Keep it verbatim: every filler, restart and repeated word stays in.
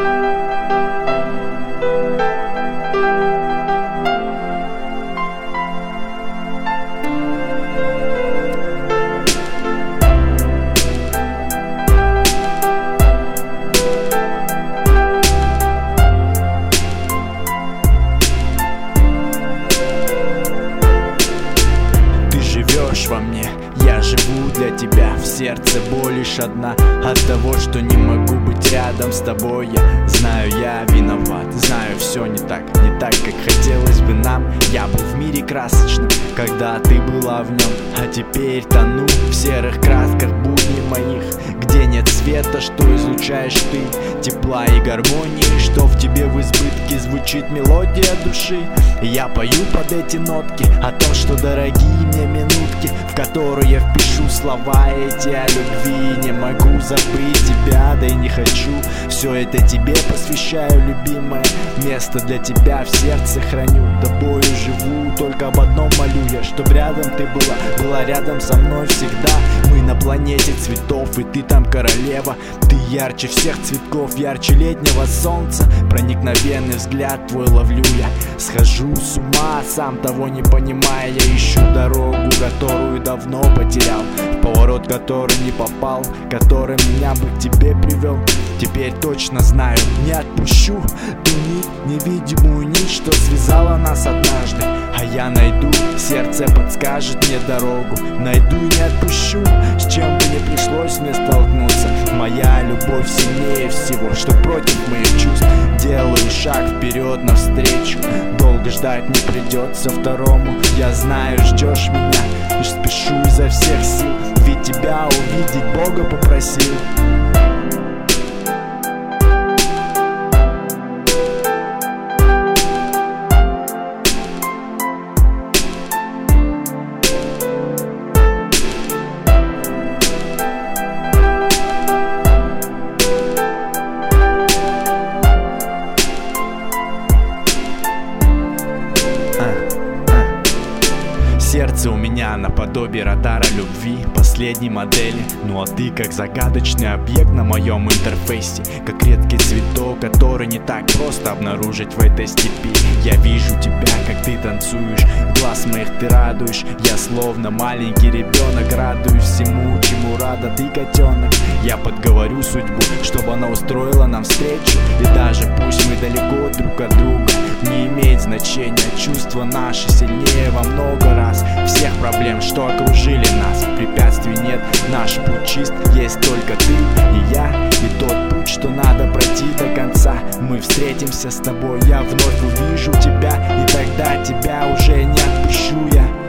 Во мне, я живу для тебя, в сердце боль лишь одна. От того, что не могу быть рядом с тобой, я знаю, я виноват. Знаю, все не так, не так, как хотелось бы нам. Я был в мире красочном, когда ты была в нем, а теперь тону в серых красках будней моих, где нет света, что излучаешь ты, тепла и гармонии, что в тебе в избытке звучит мелодия души. Я пою под эти нотки о том, что дорогие мне минутки, в которые я впишу слова эти о любви. Не могу забыть тебя, да и не хочу. Все это тебе посвящаю, любимое. Место для тебя в сердце храню. Тобою живу, только об одном молю я, чтоб рядом ты была, была рядом со мной всегда. Мы на планете цветов, и ты там королева. Ты ярче всех цветков, ярче летнего солнца. Проникновенный взгляд твой ловлю я. Схожу с ума, сам того не понимая, я ищу дорогу, которую давно потерял, в поворот, который не попал, который меня бы к тебе привел. Теперь точно знаю, не отпущу ту нить, невидимую нить, что связала нас однажды. А я найду, сердце подскажет мне дорогу. Найду и не отпущу, с чем бы не пришлось мне столкнуться. Моя любовь сильнее всего, что против моих чувств. Делаю шаг вперед навстречу, долго ждать не придется второму. Я знаю, ждешь меня, лишь спешу изо всех сил, ведь тебя увидеть Бога попросил. Сердце у меня наподобие радара любви последней модели. Ну а ты как загадочный объект на моем интерфейсе, как редкий цветок, который не так просто обнаружить в этой степи. Я вижу тебя, как ты танцуешь, глаз моих ты радуешь. Я словно маленький ребенок, радуюсь всему, чему рада ты, котенок. Я подговорю судьбу, чтобы она устроила нам встречу. И даже пусть мы далеко друг от друга, не имеет значения, чувства наши сильнее во много раз всех проблем, что окружили нас. Препятствий нет, наш путь чист, есть только ты и я, и тот путь, что надо пройти до конца. Мы встретимся с тобой, я вновь увижу тебя, и тогда тебя уже не отпущу я.